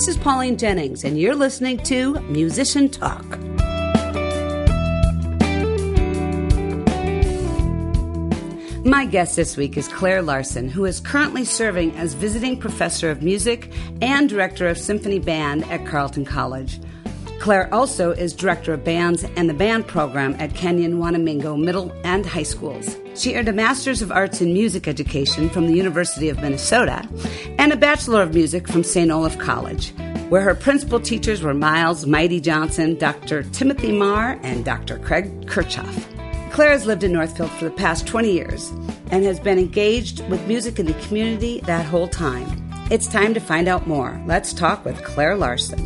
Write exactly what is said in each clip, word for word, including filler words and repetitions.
This is Pauline Jennings, and you're listening to Musician Talk. My guest this week is Claire Larson, who is currently serving as visiting professor of music and director of symphony band at Carleton College. Claire also is director of bands and the band program at Kenyon Wanamingo Middle and High Schools. She earned a Master's of Arts in Music Education from the University of Minnesota and a Bachelor of Music from Saint Olaf College, where her principal teachers were Miles Mighty Johnson, Doctor Timothy Marr, and Doctor Craig Kirchhoff. Claire has lived in Northfield for the past twenty years and has been engaged with music in the community that whole time. It's time to find out more. Let's talk with Claire Larson.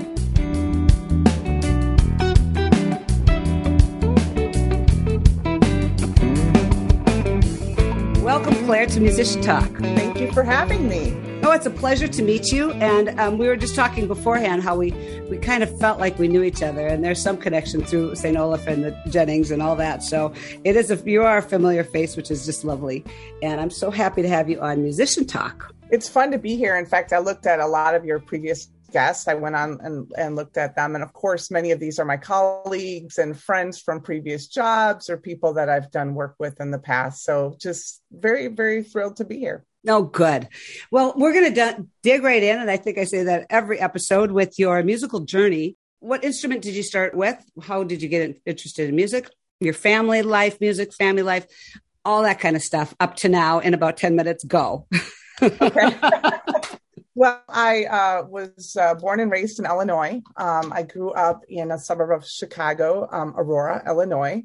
Welcome, Claire, to Musician Talk. Thank you for having me. Oh, it's a pleasure to meet you. And um, we were just talking beforehand how we, we kind of felt like we knew each other. And there's some connection through Saint Olaf and the Jennings and all that. So it is a, you are a familiar face, which is just lovely. And I'm so happy to have you on Musician Talk. It's fun to be here. In fact, I looked at a lot of your previous guests. I went on and, and looked at them. And of course, many of these are my colleagues and friends from previous jobs or people that I've done work with in the past. So just very, very thrilled to be here. Oh, good. Well, we're going to d- dig right in. And I think I say that every episode with your musical journey. What instrument did you start with? How did you get interested in music? Your family life, music, family life, all that kind of stuff up to now in about ten minutes. Go. Okay. Well, I uh, was uh, born and raised in Illinois. Um, I grew up in a suburb of Chicago, um, Aurora, Illinois.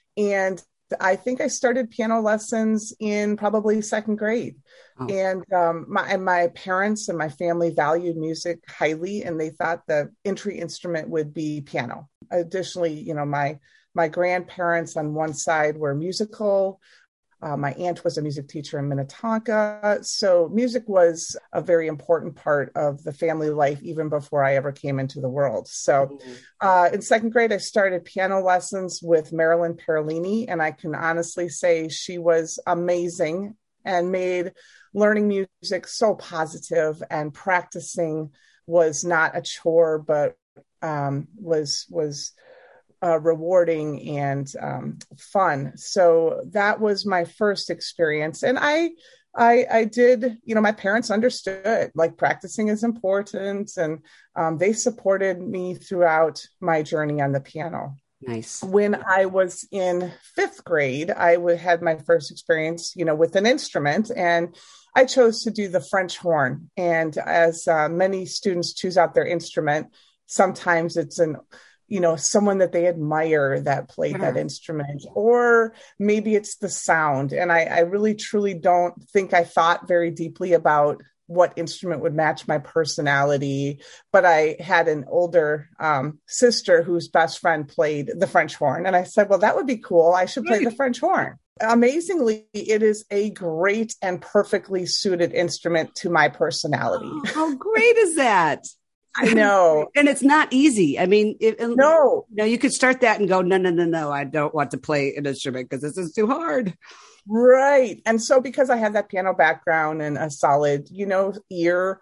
And I think I started piano lessons in probably second grade. Oh. And um, my, and my parents and my family valued music highly, and they thought the entry instrument would be piano. Additionally, you know, my my grandparents on one side were musical. Uh, my aunt was a music teacher in Minnetonka. So music was a very important part of the family life, even before I ever came into the world. So uh, in second grade, I started piano lessons with Marilyn Perolini, and I can honestly say she was amazing and made learning music so positive, and practicing was not a chore, but um, was was Uh, rewarding and um, fun. So that was my first experience. And I, I, I did, you know, my parents understood like practicing is important, and um, they supported me throughout my journey on the piano. Nice. When I was in fifth grade, I w- had my first experience, you know, with an instrument, and I chose to do the French horn. And as uh, many students choose out their instrument, sometimes it's an you know, someone that they admire that played that instrument, or maybe it's the sound. And I, I really, truly don't think I thought very deeply about what instrument would match my personality. But I had an older um, sister whose best friend played the French horn. And I said, well, that would be cool. I should play the French horn. Amazingly, it is a great and perfectly suited instrument to my personality. Oh, how great is that? I know. And it's not easy. I mean, it, no, no, you could start that and go, no, no, no, no, I don't want to play an instrument because this is too hard. Right. And so because I have that piano background and a solid, you know, ear,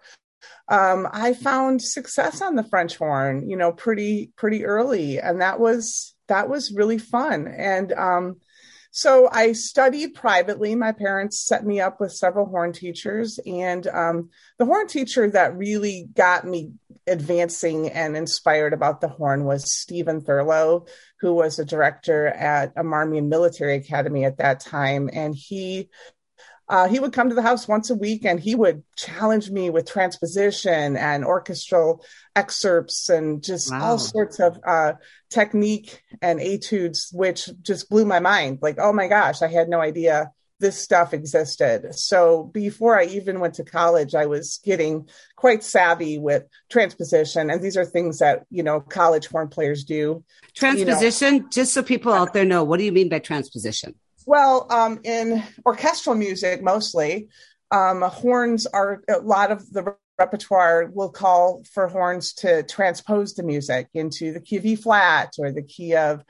um, I found success on the French horn, you know, pretty, pretty early. And that was, that was really fun. And, um, So I studied privately. My parents set me up with several horn teachers, and um, the horn teacher that really got me advancing and inspired about the horn was Stephen Thurlow, who was a director at a Marmion Military Academy at that time. And he Uh, he would come to the house once a week, and he would challenge me with transposition and orchestral excerpts and just wow. all sorts of uh, technique and etudes, which just blew my mind. Like, oh my gosh, I had no idea this stuff existed. So before I even went to college, I was getting quite savvy with transposition. And these are things that, you know, college horn players do. Transposition, you know. Just so people out there know, what do you mean by transposition? Well, um, in orchestral music, mostly, um, horns are a lot of the repertoire will call for horns to transpose the music into the key of E flat or the key of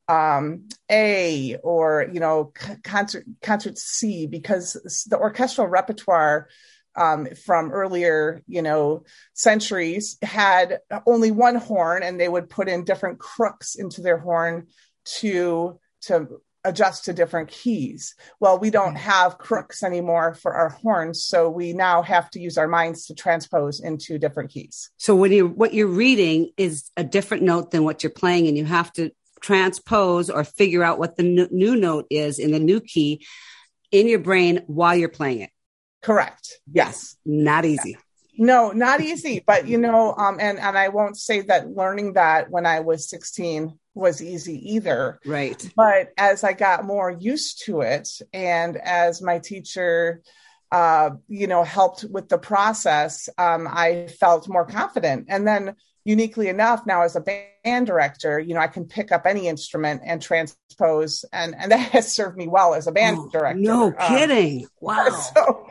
um, A or, you know, concert, concert C, because the orchestral repertoire um, from earlier, you know, centuries had only one horn, and they would put in different crooks into their horn to to adjust to different keys. Well, we don't have crooks anymore for our horns, so we now have to use our minds to transpose into different keys. So when you what you're reading is a different note than what you're playing, and you have to transpose or figure out what the n- new note is in the new key in your brain while you're playing it. Correct. Yes. Not easy. No, not easy. But, you know, um, and, and I won't say that learning that when I was sixteen was easy either. Right. But as I got more used to it, and as my teacher, uh, you know, helped with the process, um, I felt more confident. And then uniquely enough, now as a band director, you know, I can pick up any instrument and transpose, and, and that has served me well as a band oh, director. No kidding. Um, wow. So,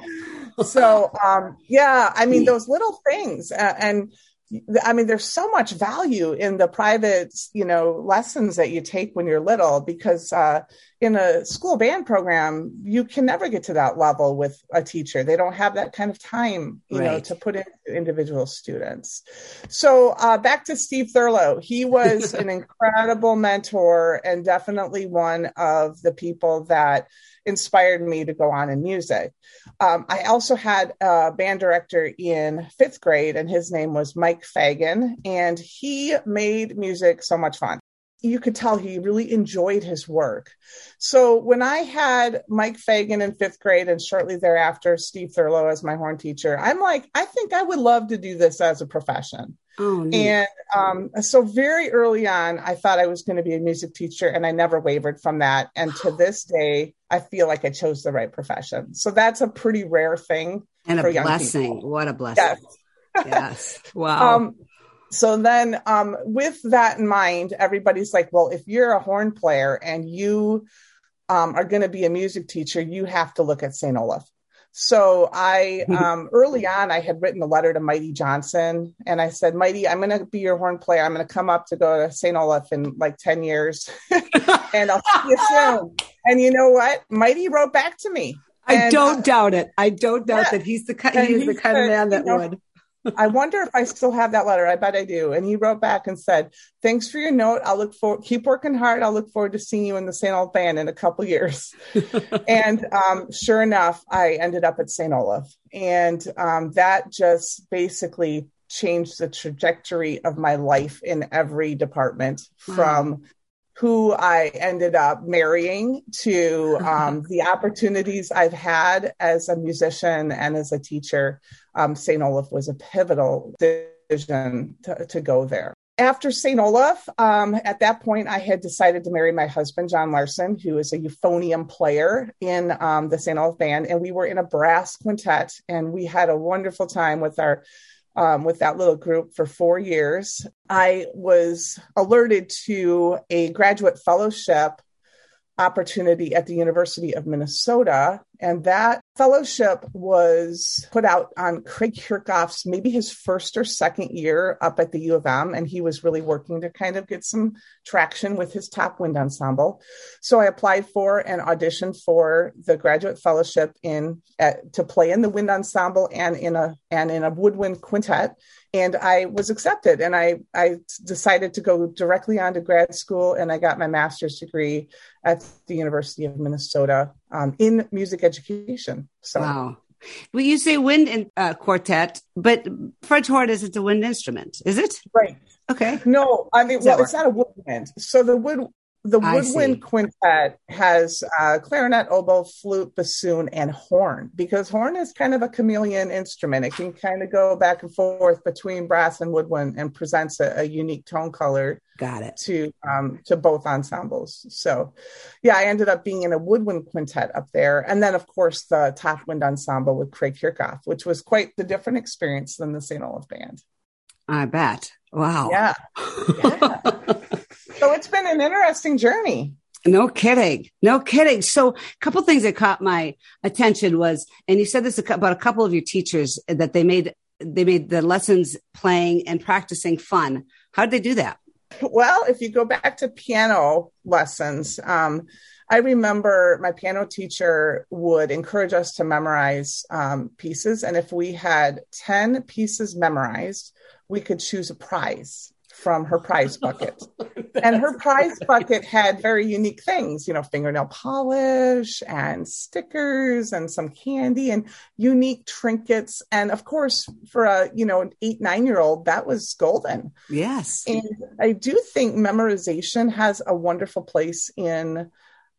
so um, yeah, I mean, those little things, uh, and I mean, there's so much value in the private, you know, lessons that you take when you're little, because uh, in a school band program, you can never get to that level with a teacher. They don't have that kind of time, you right. know, to put into individual students. So uh, back to Steve Thurlow. He was an incredible mentor, and definitely one of the people that inspired me to go on in music. Um, I also had a band director in fifth grade, and his name was Mike Fagan, and he made music so much fun. You could tell he really enjoyed his work. So when I had Mike Fagan in fifth grade, and shortly thereafter, Steve Thurlow as my horn teacher, I'm like, I think I would love to do this as a profession. Oh, neat. And um, so very early on, I thought I was going to be a music teacher, and I never wavered from that. And to this day, I feel like I chose the right profession. So that's a pretty rare thing. And for a young blessing. people. What a blessing. Yes. Yes. Wow. Um, so then um, with that in mind, everybody's like, well, if you're a horn player and you um, are going to be a music teacher, you have to look at Saint Olaf. So I, um, early on, I had written a letter to Mighty Johnson, and I said, Mighty, I'm going to be your horn player. I'm going to come up to go to Saint Olaf in like ten years and I'll see you soon. And you know what? Mighty wrote back to me. I and, don't uh, doubt it. I don't doubt yeah. that he's the, he's he the kind said, of man that you know, would. I wonder if I still have that letter. I bet I do. And he wrote back and said, thanks for your note. I'll look forward, keep working hard. I'll look forward to seeing you in the Saint Olaf band in a couple years. And um, sure enough, I ended up at Saint Olaf. And um, that just basically changed the trajectory of my life in every department, wow. from who I ended up marrying to um, the opportunities I've had as a musician and as a teacher. Um, Saint Olaf was a pivotal decision to, to go there. After Saint Olaf, um, at that point, I had decided to marry my husband, John Larson, who is a euphonium player in um, the Saint Olaf band. And we were in a brass quintet, and we had a wonderful time with our Um, with that little group for four years. I was alerted to a graduate fellowship opportunity at the University of Minnesota. And that fellowship was put out on Craig Kirchhoff's, maybe his first or second year up at the U of M. And he was really working to kind of get some traction with his top wind ensemble. So I applied for and auditioned for the graduate fellowship in at, to play in the wind ensemble and in a and in a woodwind quintet. And I was accepted, and I, I decided to go directly on to grad school, and I got my master's degree at the University of Minnesota um, in music education. So, wow. Well, you say wind in, uh, quartet, but French horn isn't a wind instrument, is it? Right. Okay. No, I mean, well, it's not a woodwind. So the wood, the woodwind quintet has uh, clarinet, oboe, flute, bassoon, and horn, because horn is kind of a chameleon instrument. It can kind of go back and forth between brass and woodwind and presents a, a unique tone color. Got it. To um, to both ensembles. So, yeah, I ended up being in a woodwind quintet up there, and then of course the top wind ensemble with Craig Kirchhoff, which was quite the different experience than the Saint Olaf band. I bet. Wow. Yeah. yeah. So it's been an interesting journey. No kidding. No kidding. So a couple things that caught my attention was, and you said this about a couple of your teachers, that they made they made the lessons playing and practicing fun. How did they do that? Well, if you go back to piano lessons, um, I remember my piano teacher would encourage us to memorize um, pieces. And if we had ten pieces memorized, we could choose a prize from her prize bucket. And her prize bucket had very unique things, you know, fingernail polish and stickers and some candy and unique trinkets. And of course, for a, you know, an eight, nine year old, that was golden. Yes. And I do think memorization has a wonderful place in,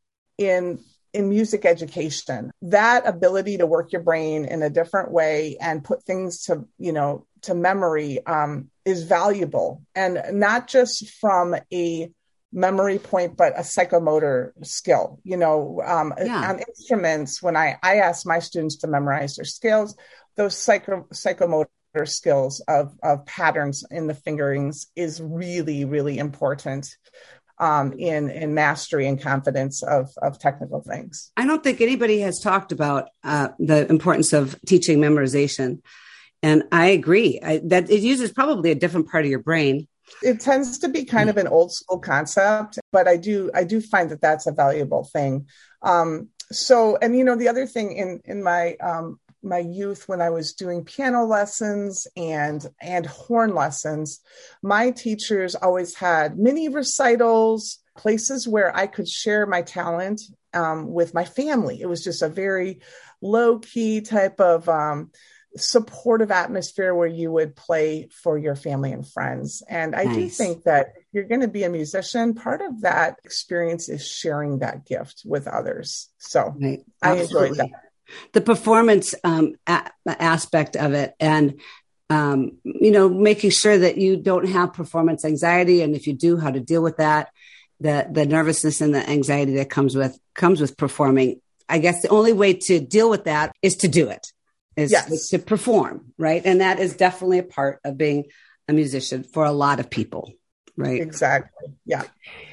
in, in music education. That ability to work your brain in a different way and put things to, you know, to memory um, is valuable, and not just from a memory point, but a psychomotor skill. You know, um, yeah. On instruments, when I, I ask my students to memorize their scales, those psycho, psychomotor skills of, of patterns in the fingerings is really, really important um, in, in mastery and confidence of, of technical things. I don't think anybody has talked about uh, the importance of teaching memorization. And I agree I, that it uses probably a different part of your brain. It tends to be kind of an old school concept, but I do I do find that that's a valuable thing. Um, so, and you know, the other thing in in my um, my youth, when I was doing piano lessons and and horn lessons, my teachers always had mini recitals, places where I could share my talent um, with my family. It was just a very low key type of um, supportive atmosphere where you would play for your family and friends. And I nice. do think that if you're going to be a musician, part of that experience is sharing that gift with others. So right. I enjoyed that. The performance um, a- aspect of it, and um, you know, making sure that you don't have performance anxiety, and if you do, how to deal with that, the the nervousness and the anxiety that comes with comes with performing. I guess the only way to deal with that is to do it. Is, yes. is to perform, right? And that is definitely a part of being a musician for a lot of people, right? Exactly. Yeah.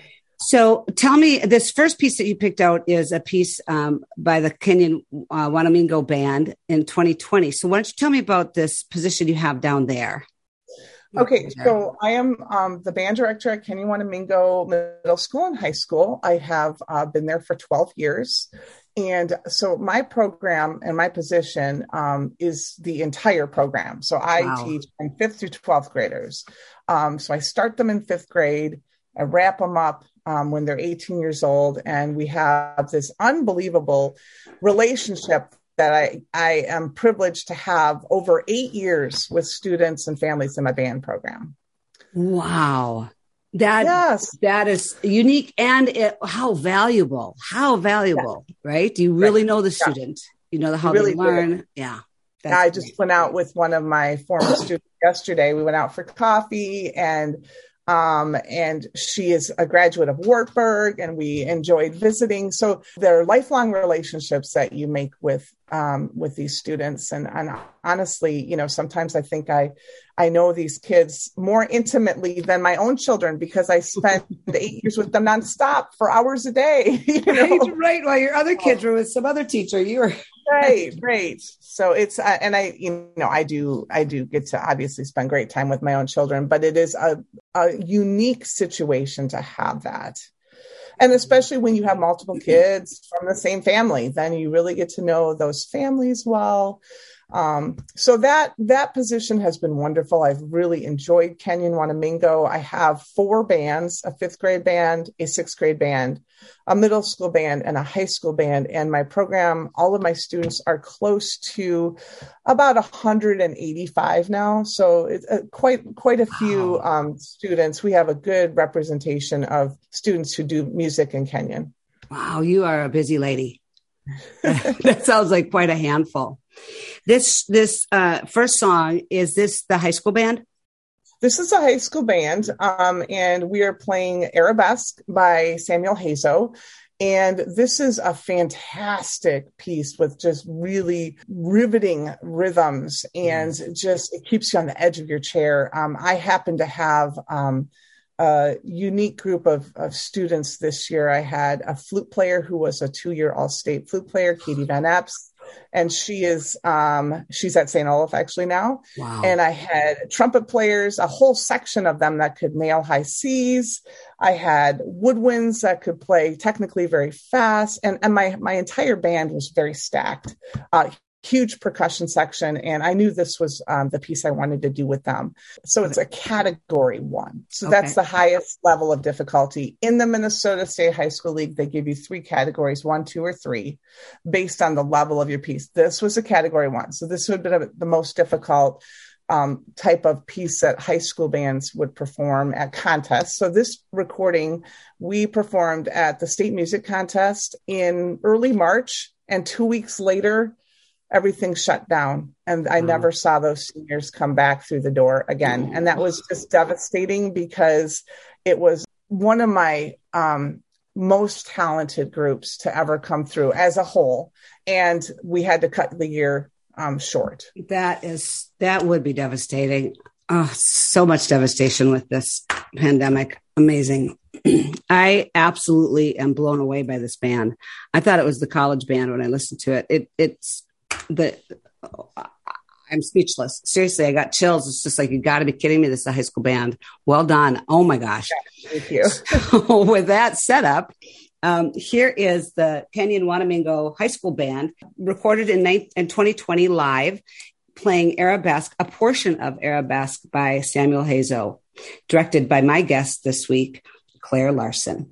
So tell me, this first piece that you picked out is a piece um, by the Kenyon uh, Wanamingo Band in twenty twenty. So why don't you tell me about this position you have down there? Okay, so I am um, the band director at Kenyon Wanamingo Middle School and High School. I have uh, been there for twelve years. And so my program and my position um, is the entire program. So I wow. teach from fifth through twelfth graders. Um, so I start them in fifth grade, I wrap them up um, when they're eighteen years old. And we have this unbelievable relationship that I, I am privileged to have over eight years with students and families in my band program. Wow. That, yes. that is unique, and it, how valuable, how valuable, yeah. right? You really right. know the student, yeah. you know how really they learn. Do. Yeah. I just great. went out with one of my former students yesterday. We went out for coffee, and Um, and she is a graduate of Wartburg, and we enjoyed visiting. So there are lifelong relationships that you make with, um, with these students. And, and honestly, you know, sometimes I think I, I know these kids more intimately than my own children because I spent eight years with them nonstop for hours a day. You know? Right, right. While your other kids were with some other teacher, you were right, right. So it's, uh, and I, you know, I do, I do get to obviously spend great time with my own children, but it is a, a unique situation to have that. And especially when you have multiple kids from the same family, then you really get to know those families well. Um, so that, that position has been wonderful. I've really enjoyed Kenyon Wanamingo. I have four bands, a fifth grade band, a sixth grade band, a middle school band, and a high school band. And my program, all of my students are close to about one hundred eighty-five now. So it's uh, quite, quite a few um, students. We have a good representation of students who do music in Kenyon. Wow. You are a busy lady. That sounds like quite a handful. This this uh, first song, is this the high school band? This is a high school band, um, and we are playing Arabesque by Samuel Hazo. And this is a fantastic piece with just really riveting rhythms, and just it keeps you on the edge of your chair. Um, I happen to have um, a unique group of, of students this year. I had a flute player who was a two-year all-state flute player, Katie Van Epps. and she is um, she's at Saint Olaf actually now. Wow. And I had trumpet players, a whole section of them that could nail high C's. I had woodwinds that could play technically very fast, and and my my entire band was very stacked. Uh, huge percussion section, and I knew this was um, the piece I wanted to do with them. So it's a category one. So okay. That's the highest level of difficulty. In the Minnesota State High School League, they give you three categories, one, two, or three, based on the level of your piece. This was a category one. So this would have been the most difficult um, type of piece that high school bands would perform at contests. So this recording, we performed at the state music contest in early March, and two weeks later, everything shut down, and I wow. never saw those seniors come back through the door again. And that was just devastating, because it was one of my um, most talented groups to ever come through as a whole. And we had to cut the year um, short. That is, that would be devastating. Oh, so much devastation with this pandemic. Amazing. I absolutely am blown away by this band. I thought it was the college band when I listened to it. It it's, The I'm speechless. Seriously, I got chills. It's just like, you got to be kidding me. This is a high school band. Well done. Oh my gosh. Yeah, thank you. So with that setup, um, here is the Canyon Wanamingo High School Band, recorded in, in twenty twenty live, playing Arabesque, a portion of Arabesque by Samuel Hazo, directed by my guest this week, Claire Larson.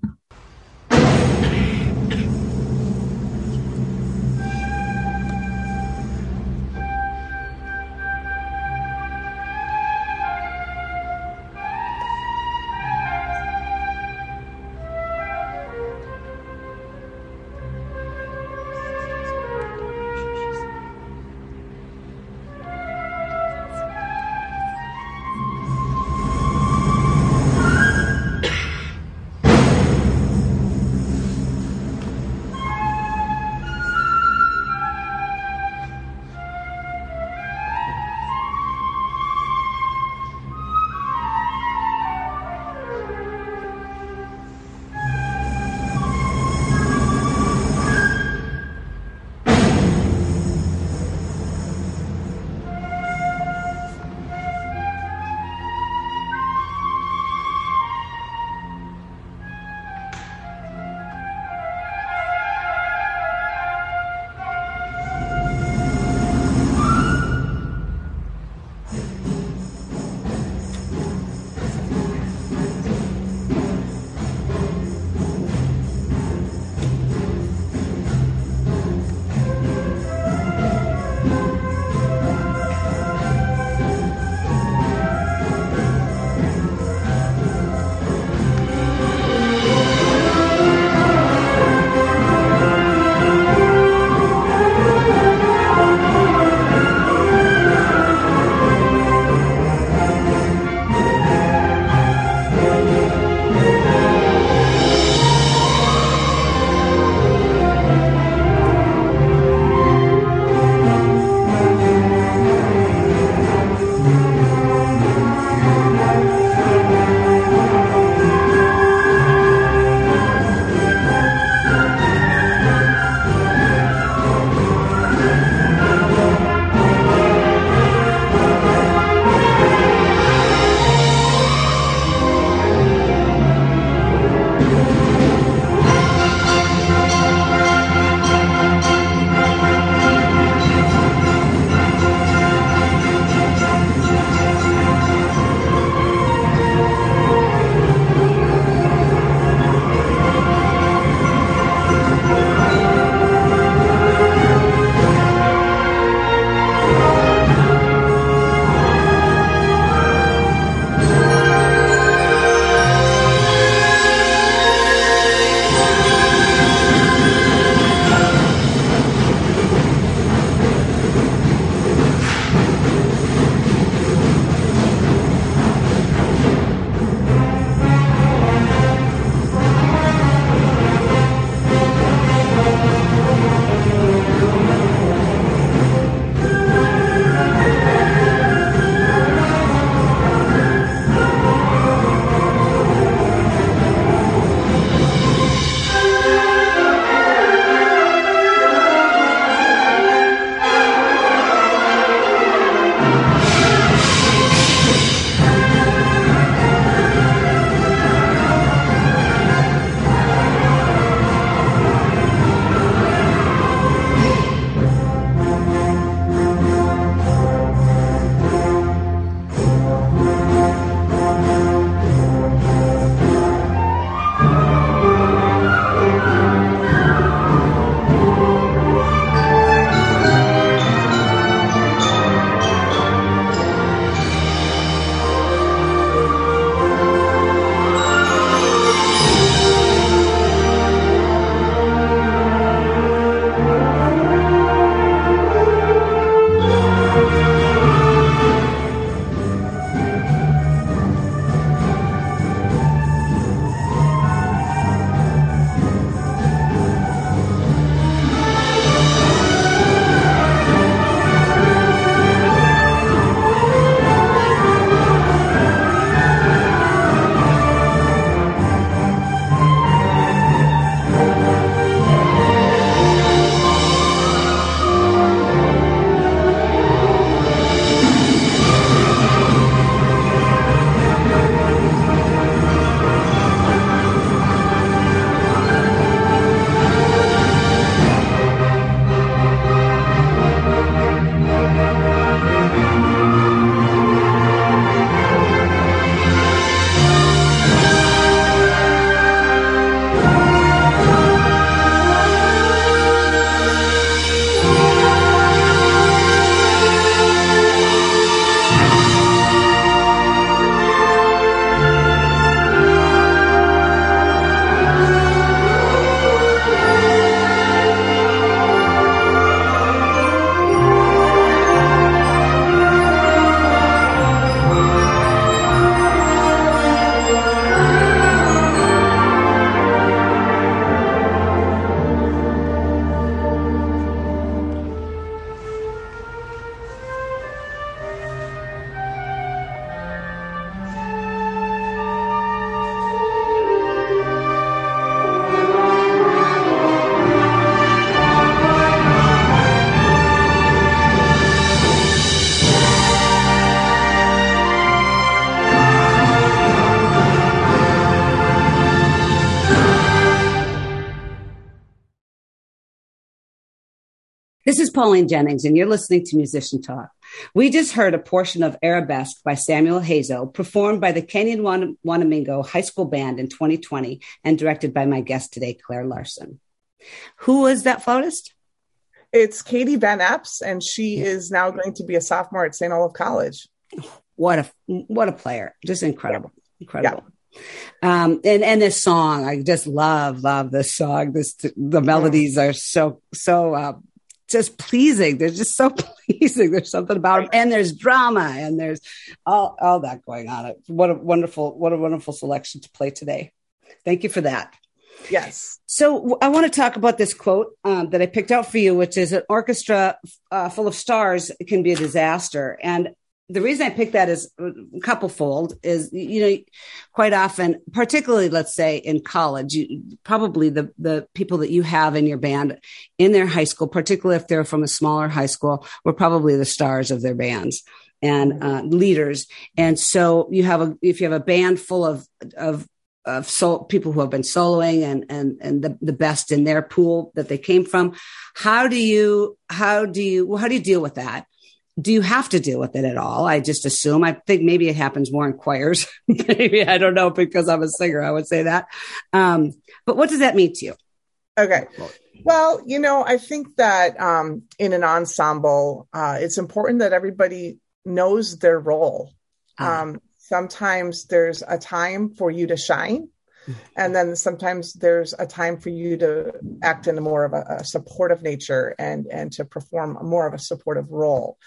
This is Pauline Jennings, and you're listening to Musician Talk. We just heard a portion of Arabesque by Samuel Hazo, performed by the Kenyon Wanamingo High School Band in twenty twenty and directed by my guest today, Claire Larson. Who was that flautist? It's Katie Van Epps, and she is now going to be a sophomore at Saint Olaf College. What a what a player. Just incredible. Yeah. Incredible. Yeah. Um, and, and this song, I just love, love this song. This, the melodies are so, so, uh, just pleasing. They're just so pleasing. There's something about them, and there's drama, and there's all, all that going on. What a wonderful, what a wonderful selection to play today. Thank you for that. Yes. So I want to talk about this quote um, that I picked out for you, which is an orchestra uh, full of stars can be a disaster. And the reason I picked that is a couple-fold is, you know, quite often, particularly, let's say in college, you, probably the, the people that you have in your band in their high school, particularly if they're from a smaller high school, were probably the stars of their bands and uh, leaders. And so you have a, if you have a band full of, of, of so, people who have been soloing and, and, and the, the best in their pool that they came from, how do you, how do you, how do you deal with that? Do you have to deal with it at all? I just assume. I think maybe it happens more in choirs. Maybe, I don't know, because I'm a singer, I would say that. Um, but what does that mean to you? Okay. Well, you know, I think that um, in an ensemble, uh, it's important that everybody knows their role. Ah. Um, sometimes there's a time for you to shine. And then sometimes there's a time for you to act in a more of a, a supportive nature and, and to perform more of a supportive role.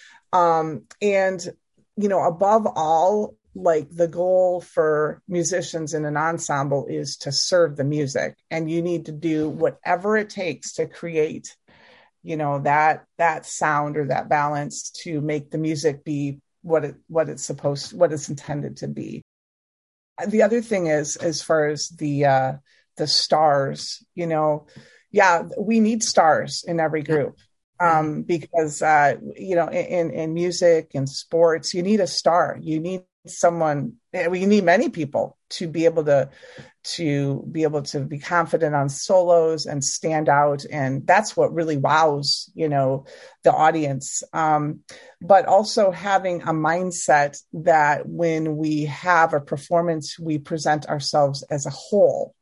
Um, and, you know, above all, like the goal for musicians in an ensemble is to serve the music, and you need to do whatever it takes to create, you know, that, that sound or that balance to make the music be what it, what it's supposed, what it's intended to be. The other thing is, as far as the, uh, the stars, you know, yeah, we need stars in every group. Um, because, uh, you know, in, in music and sports, you need a star. You need someone, we need many people to be able to, to be able to be confident on solos and stand out. And that's what really wows, you know, the audience. Um, but also having a mindset that when we have a performance, we present ourselves as a whole.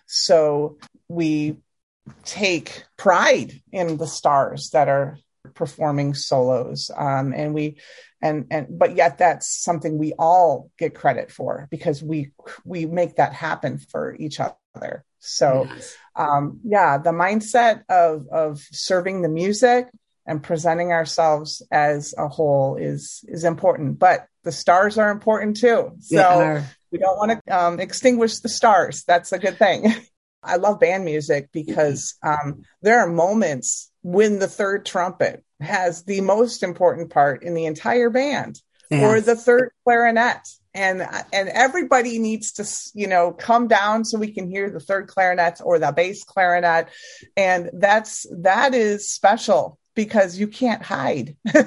So we take pride in the stars that are performing solos. Um, and we, and, and, but yet that's something we all get credit for because we, we make that happen for each other. So, yes. um, yeah, the mindset of, of serving the music and presenting ourselves as a whole is, is important, but the stars are important too. So we don't want to um, extinguish the stars. That's a good thing. I love band music because um, there are moments when the third trumpet has the most important part in the entire band, yes. or the third clarinet. And, and everybody needs to, you know, come down so we can hear the third clarinet or the bass clarinet. And that's, that is special because you can't hide. You're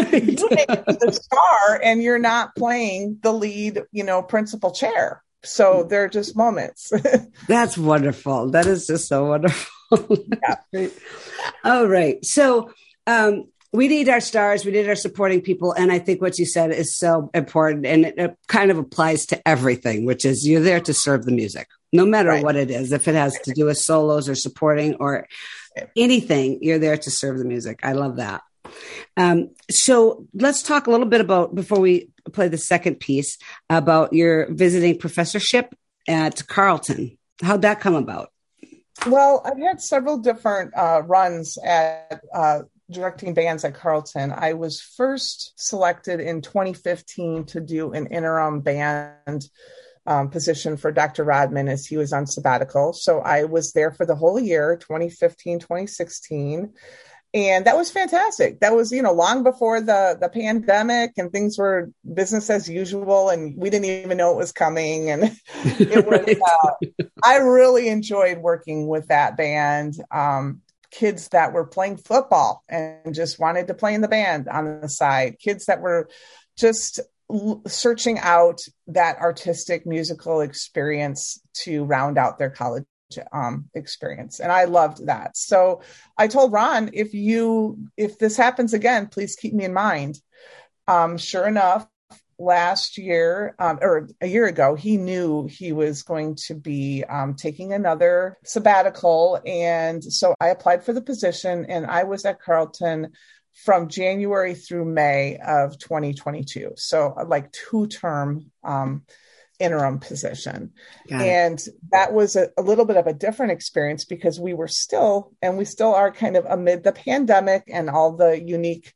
the star and you're not playing the lead, you know, principal chair. So they're just moments. That's wonderful. That is just so wonderful. Yeah. Great. All right. So um, we need our stars. We need our supporting people. And I think what you said is so important. And it, it kind of applies to everything, which is you're there to serve the music, no matter right. what it is. If it has to do with solos or supporting or anything, you're there to serve the music. I love that. Um, so let's talk a little bit about, before we play the second piece, about your visiting professorship at Carleton. How'd that come about? Well, I've had several different uh, runs at uh, directing bands at Carleton. I was first selected in twenty fifteen to do an interim band um, position for Doctor Rodman as he was on sabbatical. So I was there for the whole year, twenty fifteen, twenty sixteen. And that was fantastic. That was, you know, long before the, the pandemic and things were business as usual and we didn't even know it was coming. And it was, right. uh, I really enjoyed working with that band. Um, kids that were playing football and just wanted to play in the band on the side, kids that were just l- searching out that artistic musical experience to round out their college um, experience. And I loved that. So I told Ron, if you, if this happens again, please keep me in mind. Um, sure enough, last year, um, or a year ago, he knew he was going to be um, taking another sabbatical. And so I applied for the position, and I was at Carleton from January through May of twenty twenty-two. So like two term um interim position. And that was a, a little bit of a different experience because we were still, and we still are kind of amid the pandemic and all the unique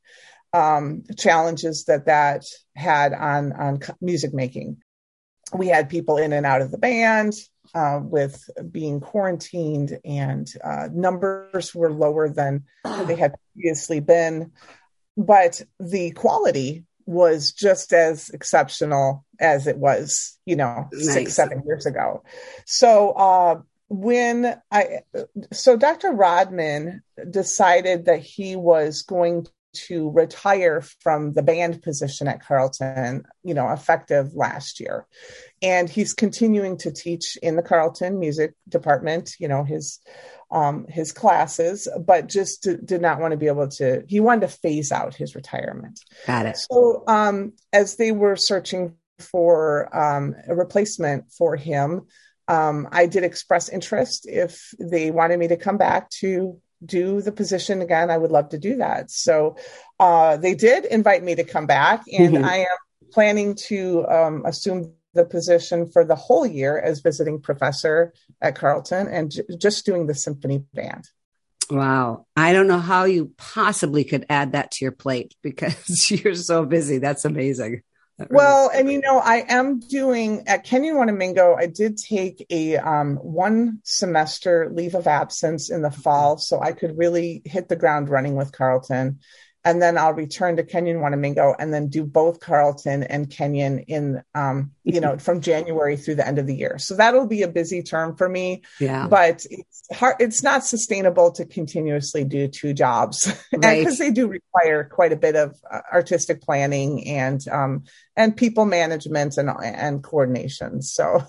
um, challenges that that had on, on music making. We had people in and out of the band uh, with being quarantined, and uh, numbers were lower than they had previously been. But the quality was just as exceptional as it was, you know, nice. six, seven years ago. So uh, when I, so Doctor Rodman decided that he was going to retire from the band position at Carleton, you know, effective last year. And he's continuing to teach in the Carleton music department, you know, his Um, his classes, but just to, did not want to be able to, he wanted to phase out his retirement. Got it. So um, as they were searching for um, a replacement for him, um, I did express interest. If they wanted me to come back to do the position again, I would love to do that. So uh, they did invite me to come back, and mm-hmm. I am planning to um, assume the position for the whole year as visiting professor at Carleton and j- just doing the symphony band. Wow. I don't know how you possibly could add that to your plate because you're so busy. That's amazing. That really- well, and you know, I am doing at Kenyon Wanamingo, I did take a um, one semester leave of absence in the fall, so I could really hit the ground running with Carleton. And then I'll return to Kenyon Wanamingo and then do both Carleton and Kenyon in, um, you know, from January through the end of the year. So that'll be a busy term for me. Yeah. But it's hard, it's not sustainable to continuously do two jobs right. because they do require quite a bit of uh, artistic planning and um, and people management and and coordination. So,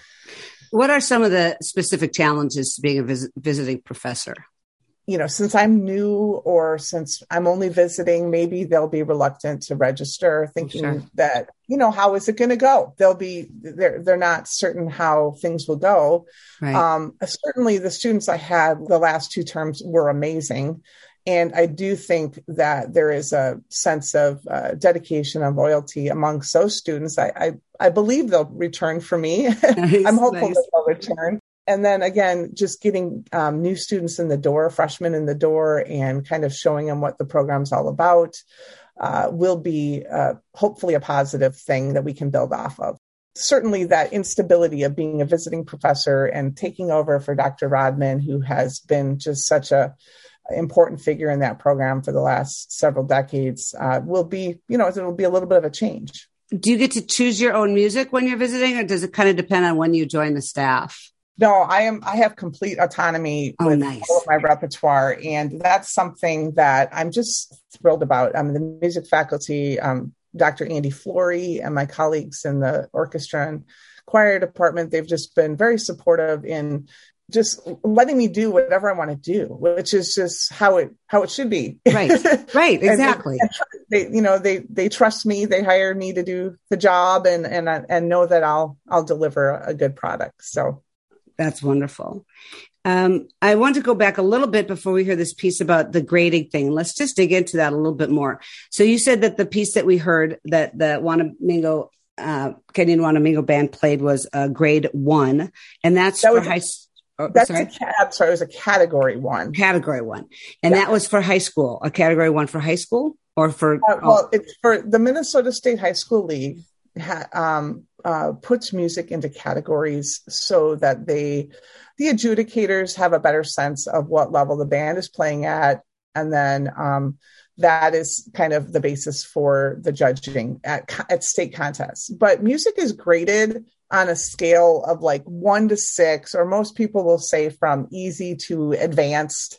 what are some of the specific challenges to being a vis- visiting professor? You know, since I'm new or since I'm only visiting, maybe they'll be reluctant to register, thinking sure. that, you know, how is it going to go? They'll be, they're, they're not certain how things will go. Right. Um, certainly the students I had the last two terms were amazing. And I do think that there is a sense of uh, dedication and loyalty amongst those students. I, I, I believe they'll return for me. Nice, I'm hopeful nice. that they'll return. And then again, just getting um, new students in the door, freshmen in the door, and kind of showing them what the program's all about uh, will be uh, hopefully a positive thing that we can build off of. Certainly that instability of being a visiting professor and taking over for Doctor Rodman, who has been just such a important figure in that program for the last several decades, uh, will be, you know, it'll be a little bit of a change. Do you get to choose your own music when you're visiting, or does it kind of depend on when you join the staff? No, I am. I have complete autonomy oh, with nice. all of my repertoire, and that's something that I'm just thrilled about. I'm the music faculty, um, Doctor Andy Flory, and my colleagues in the orchestra and choir department. They've just been very supportive in just letting me do whatever I want to do, which is just how it how it should be. Right, right, exactly. and, and they, you know, they they trust me. They hire me to do the job, and and and know that I'll I'll deliver a good product. So. That's wonderful. Um, I want to go back a little bit before we hear this piece about the grading thing. Let's just dig into that a little bit more. So you said that the piece that we heard that the Wanamingo, uh, Kenyon Wanamingo band played was uh, grade one, and that's that for was, high. Oh, that's sorry? a cat. Sorry, it was a category one. Category one, and yeah. that was for high school. A category one for high school, or for uh, well, oh. it's for the Minnesota State High School League. Ha, um, uh, puts music into categories so that they, the adjudicators have a better sense of what level the band is playing at. And then um, that is kind of the basis for the judging at, at state contests. But music is graded on a scale of like one to six, or most people will say from easy to advanced.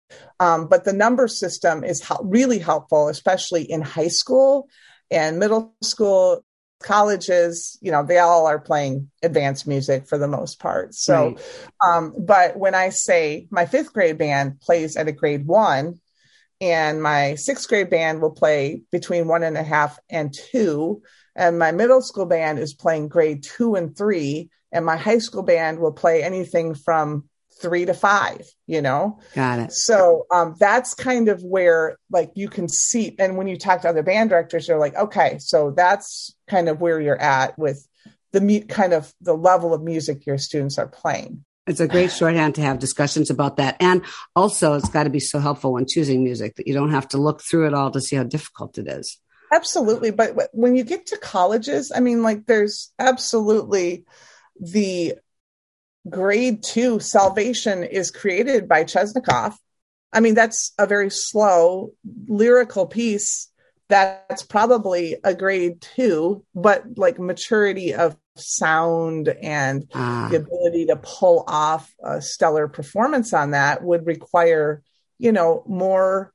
Um, but the number system is ho- really helpful, especially in high school and middle school. colleges, you know, they all are playing advanced music for the most part. So, Right. um, but when I say my fifth grade band plays at a grade one, and my sixth grade band will play between one and a half and two, and my middle school band is playing grade two and three, and my high school band will play anything from three to five, you know? Got it. So um, that's kind of where like you can see, and when you talk to other band directors, they're like, okay, so that's kind of where you're at with the mu- kind of the level of music your students are playing. It's a great shorthand to have discussions about that. And also it's got to be so helpful when choosing music that you don't have to look through it all to see how difficult it is. Absolutely. But when you get to colleges, I mean, like there's absolutely the grade two Salvation is created by Chesnikov. I mean, that's a very slow lyrical piece. That's probably a grade two, but like maturity of sound and ah. the ability to pull off a stellar performance on that would require, you know, more,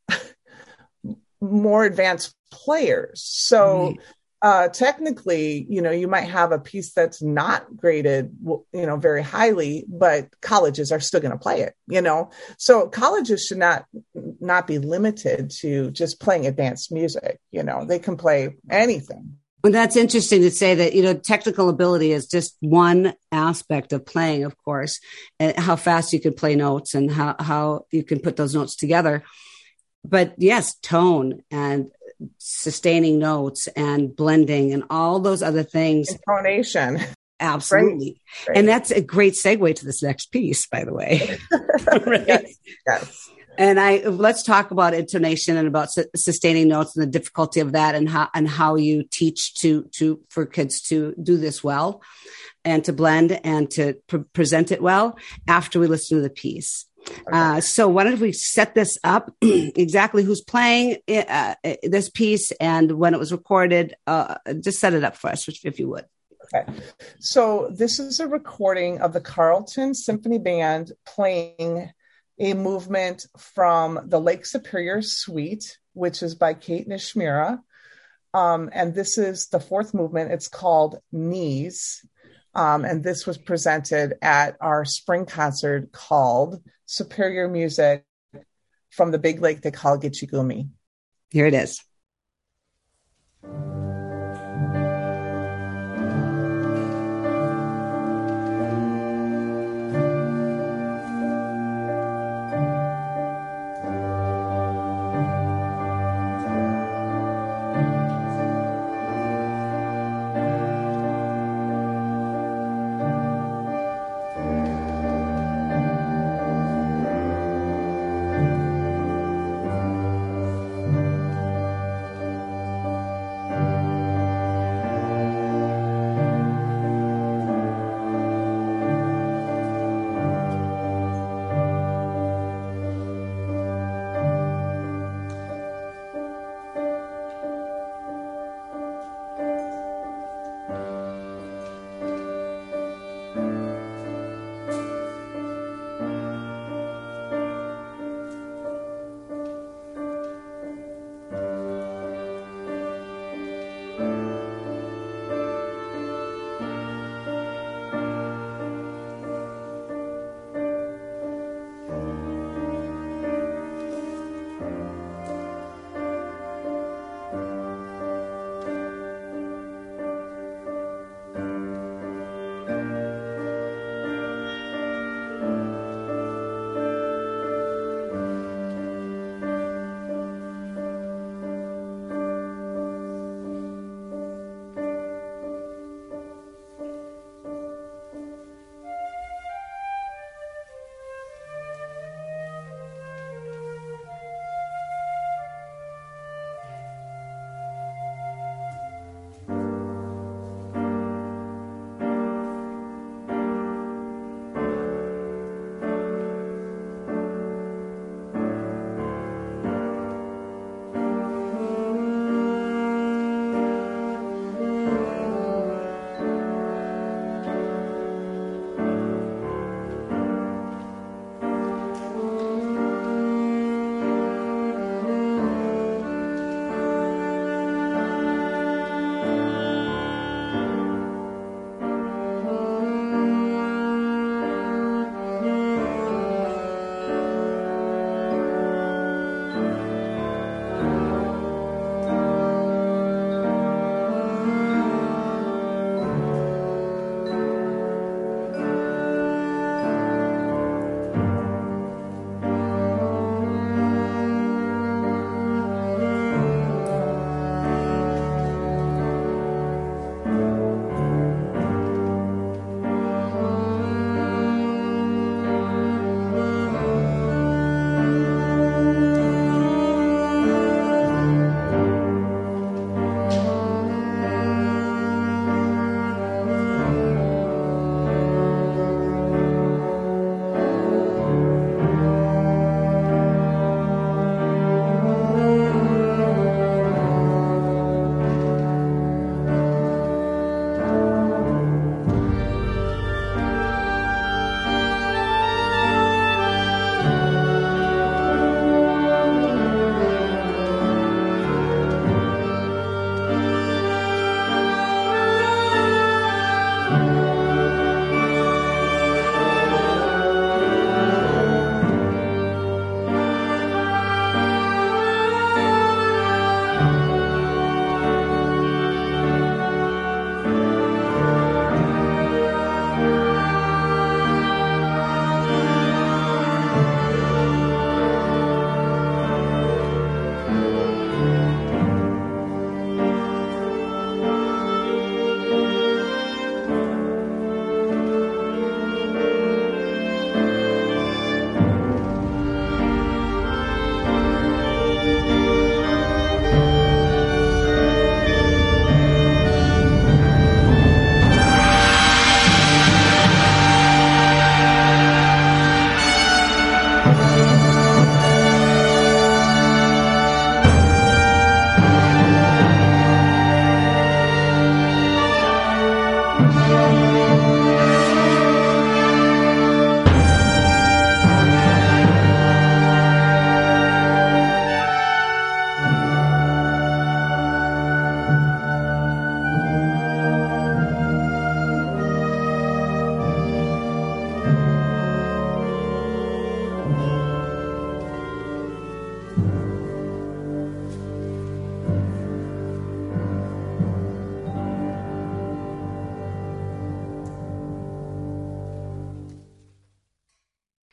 more advanced players. So right. uh, technically, you know, you might have a piece that's not graded, you know, very highly, but colleges are still going to play it, you know? So colleges should not, not be limited to just playing advanced music. You know, they can play anything. Well, that's interesting to say that, you know, technical ability is just one aspect of playing, of course, and how fast you can play notes and how, how you can put those notes together. But yes, tone and sustaining notes and blending and all those other things. Intonation. Absolutely. Great. Great. And that's a great segue to this next piece, by the way. Right? Yes. Yes. And I let's talk about intonation and about su- sustaining notes and the difficulty of that, and how and how you teach to to for kids to do this well, and to blend and to pre- present it well after we listen to the piece. Okay. Uh, so why don't we set this up, exactly who's playing uh, this piece and when it was recorded? Uh, just set it up for us, if you would. Okay. So this is a recording of the Carleton Symphony Band playing a movement from the Lake Superior Suite, which is by Kate Nishimura. Um, and this is the fourth movement. It's called Knees. Um, and this was presented at our spring concert called Superior Music from the Big Lake they call Gitchigumi. Here it is.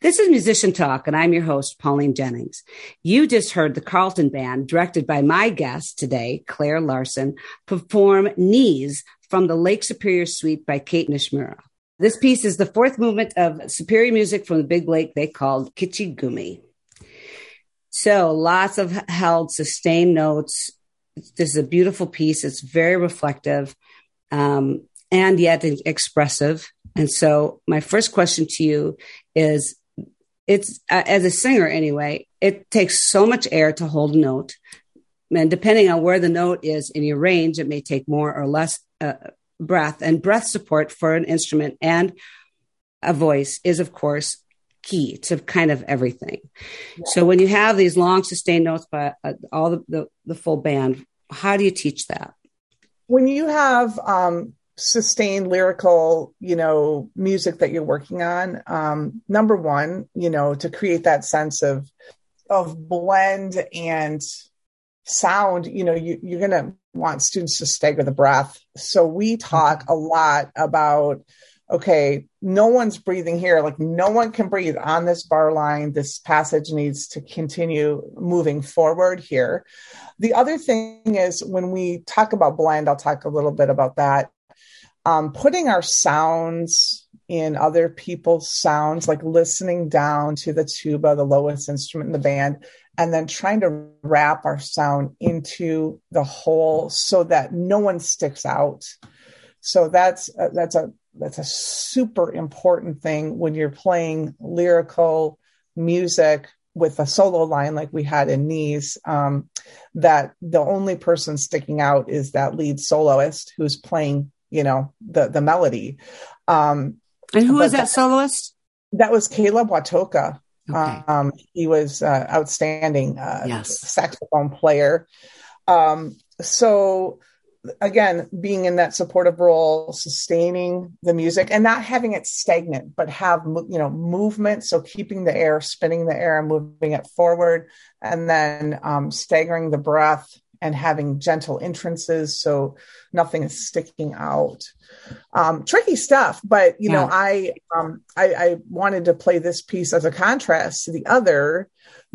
This is Musician Talk, and I'm your host, Pauline Jennings. You just heard the Carleton Band, directed by my guest today, Claire Larson, perform Knees from the Lake Superior Suite by Kate Nishimura. This piece is the fourth movement of Superior music from the Big Lake they called Kichigumi. So lots of held, sustained notes. This is a beautiful piece. It's very reflective, um, and yet expressive. And so my first question to you is, it's uh, as a singer anyway, it takes so much air to hold a note. And depending on where the note is in your range, it may take more or less uh, breath. And breath support for an instrument and a voice is, of course, key to kind of everything. Yeah. So when you have these long sustained notes by uh, all the, the, the full band, how do you teach that? When you have um, sustained lyrical, you know, music that you're working on, um, number one, you know, to create that sense of, of blend and sound, you know, you, you're going to want students to stagger the breath. So we talk a lot about, okay, no one's breathing here. Like no one can breathe on this bar line. This passage needs to continue moving forward here. The other thing is when we talk about blend, I'll talk a little bit about that. Um, putting our sounds in other people's sounds, like listening down to the tuba, the lowest instrument in the band, and then trying to wrap our sound into the whole so that no one sticks out. So that's uh, that's a that's a super important thing when you're playing lyrical music with a solo line like we had in Knees, um, that the only person sticking out is that lead soloist who's playing, you know, the, the melody. Um, and who was that, that soloist? That was Caleb Watoka. Okay. Um, he was uh, outstanding uh, yes. saxophone player. Um, so again, being in that supportive role, sustaining the music and not having it stagnant, but have, you know, movement. So keeping the air, spinning the air and moving it forward, and then um, staggering the breath and having gentle entrances. So nothing is sticking out. Um, tricky stuff, but you yeah. know, I, um, I, I wanted to play this piece as a contrast to the other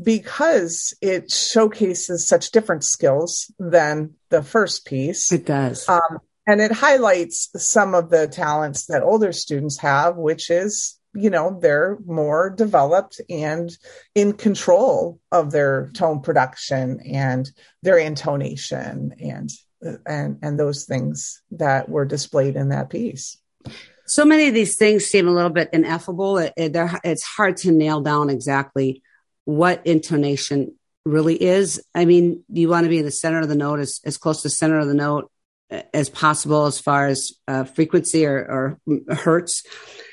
because it showcases such different skills than the first piece. It does. Um, and it highlights some of the talents that older students have, which is, you know, they're more developed and in control of their tone production and their intonation and and and those things that were displayed in that piece. So many of these things seem a little bit ineffable. It, it, it's hard to nail down exactly what intonation really is. I mean, you want to be in the center of the note, as, as close to the center of the note as possible as far as uh, frequency or, or hertz.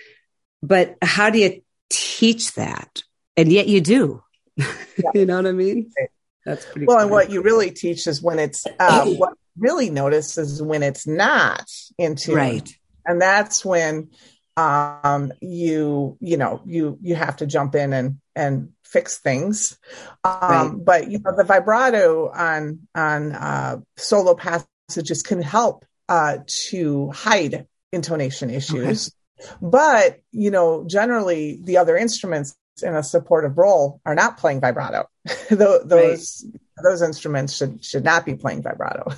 But how do you teach that? And yet you do. Yeah. You know what I mean? That's pretty well. Funny. And what you really teach is when it's, uh, what really notice is when it's not in tune. Right. And that's when um, you, you know, you, you have to jump in and, and fix things. Um, right. But, you know, the vibrato on, on uh, solo passages can help uh, to hide intonation issues. Okay. But, you know, generally the other instruments in a supportive role are not playing vibrato. those right. those instruments should should not be playing vibrato.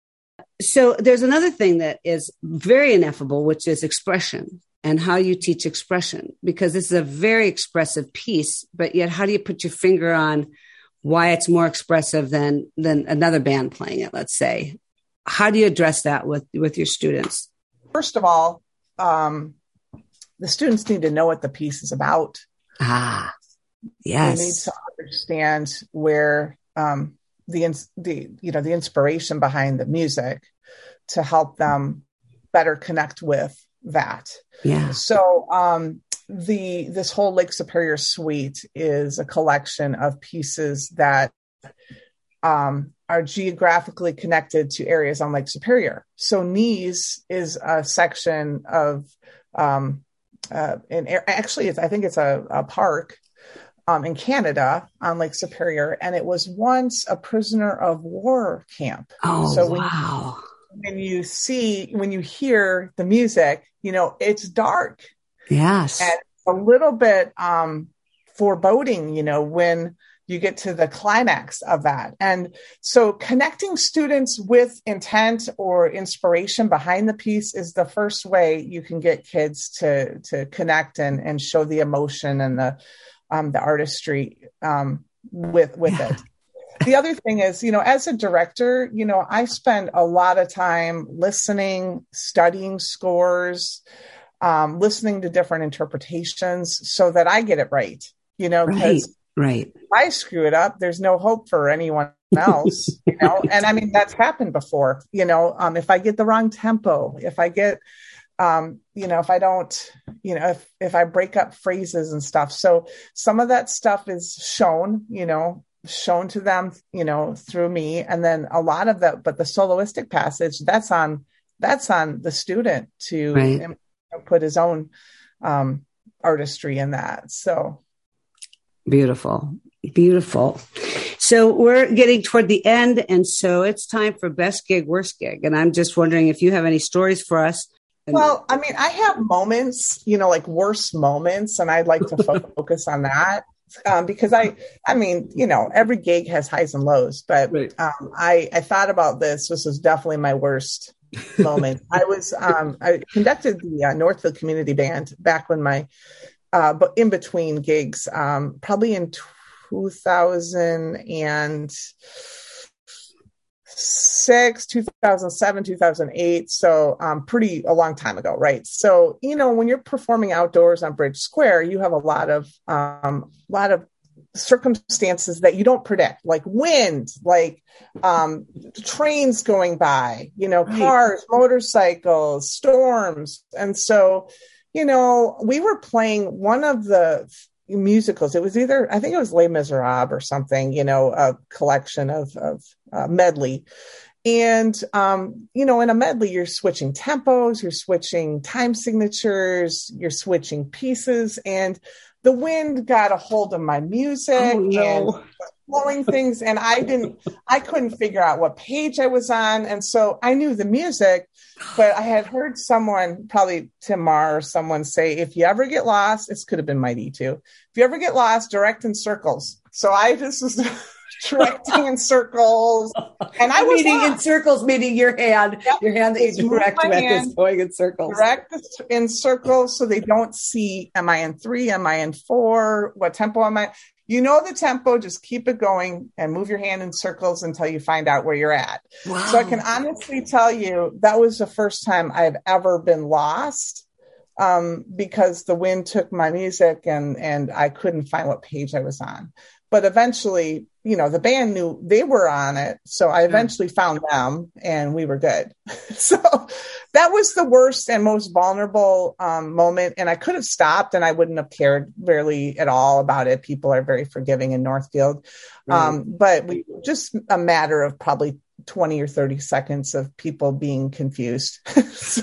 So there's another thing that is very ineffable, which is expression and how you teach expression, because this is a very expressive piece, but yet how do you put your finger on why it's more expressive than than another band playing it, let's say? How do you address that with, with your students? First of all, um, the students need to know what the piece is about. Ah, yes. They need to understand where um, the the you know the inspiration behind the music to help them better connect with that. Yeah. So um, the this whole Lake Superior suite is a collection of pieces that um, are geographically connected to areas on Lake Superior. So Knees is a section of um, Uh, and actually, it's, I think it's a, a park um, in Canada on Lake Superior, and it was once a prisoner of war camp. Oh, so when wow. You, when you see, when you hear the music, you know, it's dark. Yes. And a little bit um, foreboding, you know, when you get to the climax of that. And so connecting students with intent or inspiration behind the piece is the first way you can get kids to, to connect and, and show the emotion and the, um, the artistry, um, with, with it. The other thing is, you know, as a director, you know, I spend a lot of time listening, studying scores, um, listening to different interpretations so that I get it right, you know, because right. Right. If I screw it up, there's no hope for anyone else, you know? And I mean, that's happened before, you know, um, if I get the wrong tempo, if I get, um, you know, if I don't, you know, if, if I break up phrases and stuff. So some of that stuff is shown, you know, shown to them, you know, through me. And then a lot of that, but the soloistic passage, that's on, that's on the student to right. you know, put his own, um, artistry in that. So. Beautiful. Beautiful. So we're getting toward the end. And so it's time for best gig, worst gig. And I'm just wondering if you have any stories for us. Well, I mean, I have moments, you know, like worst moments, and I'd like to focus on that. Um, because I, I mean, you know, every gig has highs and lows, but right. um, I, I thought about this. This was definitely my worst moment. I was, um, I conducted the uh, Northfield Community Band back when my, uh, but in between gigs, um, probably in two thousand six, two thousand seven, two thousand eight. So, um, pretty a long time ago. Right. So, you know, when you're performing outdoors on Bridge Square, you have a lot of, um, lot of circumstances that you don't predict, like wind, like, um, trains going by, you know, cars, motorcycles, storms. And so, you know, we were playing one of the musicals. It was either, I think it was Les Miserables or something, you know, a collection of, of uh, medley. And, um, you know, in a medley, you're switching tempos, you're switching time signatures, you're switching pieces. And the wind got a hold of my music oh, no. and blowing things. And I didn't, I couldn't figure out what page I was on. And so I knew the music, but I had heard someone, probably Tim Marr or someone say, if you ever get lost, this could have been Mighty too. If you ever get lost, direct in circles. So I just was directing in circles. And I was meaning in circles, meaning your hand, yep. your hand that you direct with hand, is going in circles. Direct in circles so they don't see, am I in three? Am I in four? What tempo am I? You know the tempo, just keep it going and move your hand in circles until you find out where you're at. Wow. So I can honestly tell you that was the first time I've ever been lost um, because the wind took my music and, and I couldn't find what page I was on. But eventually, you know, the band knew they were on it. So I eventually found them and we were good. So that was the worst and most vulnerable um, moment. And I could have stopped and I wouldn't have cared really at all about it. People are very forgiving in Northfield. Right. Um, but we just a matter of probably twenty or thirty seconds of people being confused. So,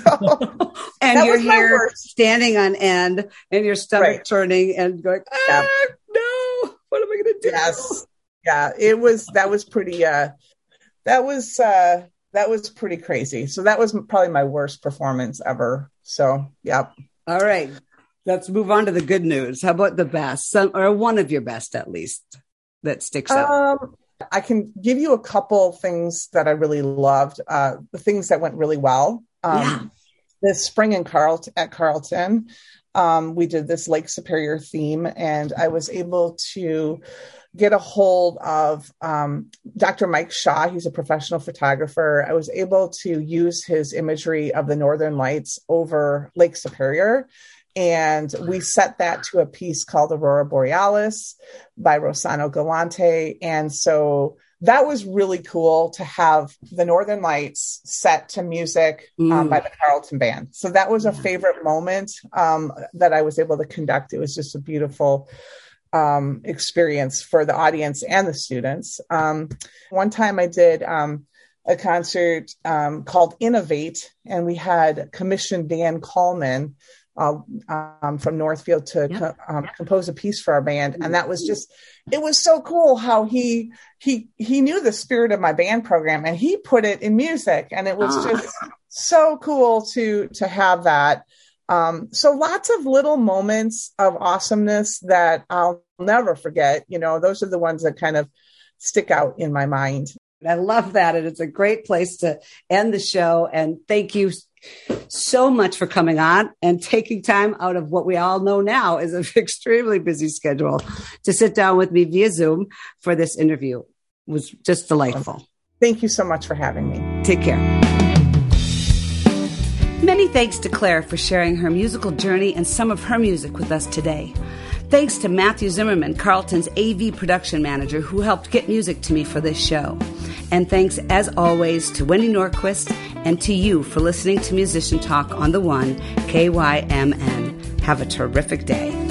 and you're here standing on end and your stomach right. turning and going, ah, yeah. no, what am I going to do? Yes. Yeah, it was, that was pretty, uh, that was, uh, that was pretty crazy. So that was probably my worst performance ever. So, yeah. All right. Let's move on to the good news. How about the best? Some, or one of your best, at least, that sticks out? Um, I can give you a couple things that I really loved, uh, the things that went really well. Um, yeah. This spring in Carlton, at Carlton, um, we did this Lake Superior theme, and I was able to get a hold of um, Doctor Mike Shaw. He's a professional photographer. I was able to use his imagery of the Northern Lights over Lake Superior. And we set that to a piece called Aurora Borealis by Rossano Galante. And so that was really cool to have the Northern Lights set to music um, mm. by the Carlton Band. So that was a favorite moment um, that I was able to conduct. It was just a beautiful um, experience for the audience and the students. Um, one time I did um, a concert um, called Innovate, and we had commissioned Dan Coleman uh, um, from Northfield to yep. co- um, compose a piece for our band. And that was just, it was so cool how he, he, he knew the spirit of my band program and he put it in music. And it was just so cool to, to have that. Um, so lots of little moments of awesomeness that I'll never forget. You know, those are the ones that kind of stick out in my mind. I love that. And it's a great place to end the show. And thank you so much for coming on and taking time out of what we all know now is an extremely busy schedule to sit down with me via Zoom for this interview. It was just delightful. Thank you so much for having me. Take care. Many thanks to Claire for sharing her musical journey and some of her music with us today. Thanks to Matthew Zimmerman, Carlton's A V production manager, who helped get music to me for this show. And thanks, as always, to Wendy Norquist and to you for listening to Musician Talk on the One, K Y M N. Have a terrific day.